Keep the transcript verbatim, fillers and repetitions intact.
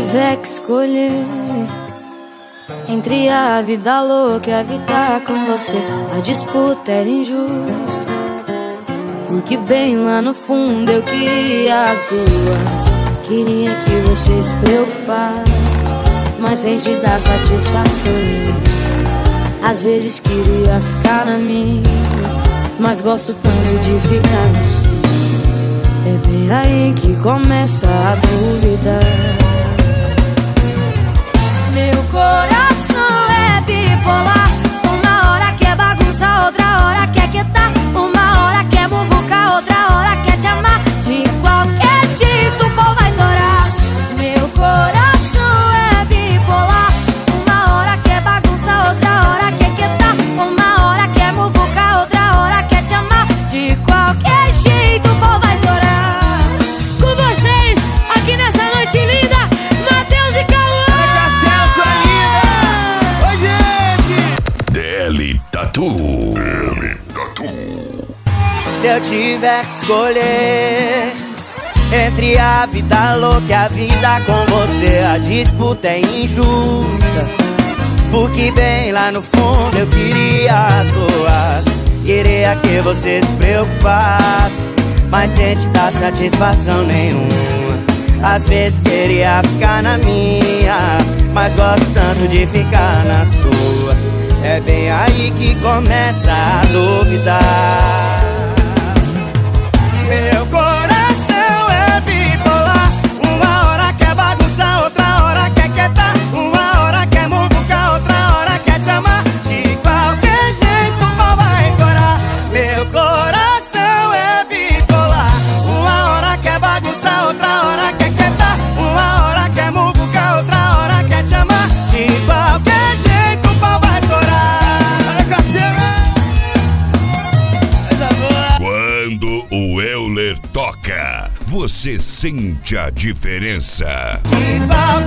tiver que escolher entre a vida louca e a vida com você, a disputa era injusta, porque bem lá no fundo eu queria as duas. Queria que você se preocupasse, mas sem te dar satisfação. Às vezes queria ficar na minha, mas gosto tanto de ficar na sua. É bem aí que começa a dúvida. Meu coração é bipolar. Uma hora quer bagunça, outra hora quer quietar. Uma hora quer muvuca, outra hora quer te amar. De qualquer jeito o pau vai torar. Meu coração é bipolar. Uma hora quer bagunça, outra hora quer quietar. Uma hora quer muvuca, outra hora quer te amar. De qualquer jeito o pau vai torar. Com vocês, aqui nessa noite linda, Matheus e Cauã. D L Tattoo. D L Tattoo. Se eu tiver que escolher entre a vida louca e a vida com você, a disputa é injusta, porque bem lá no fundo eu queria as duas. Queria que você se preocupasse, mas sem te dar satisfação nenhuma. Às vezes queria ficar na minha, mas gosto tanto de ficar na sua. É bem aí que começa a duvidar. Meu coração é bipolar. Uma hora quer bagunçar, outra hora quer quietar. Uma hora quer muvucar, outra hora quer te amar. De qualquer jeito o pau vai torar. Meu coração é bipolar. Uma hora quer bagunçar, outra hora quer quietar. Uma hora quer muvucar, outra hora quer te amar. De qualquer jeito o pau vai torar. Quando o Euler toca, você sente a diferença. De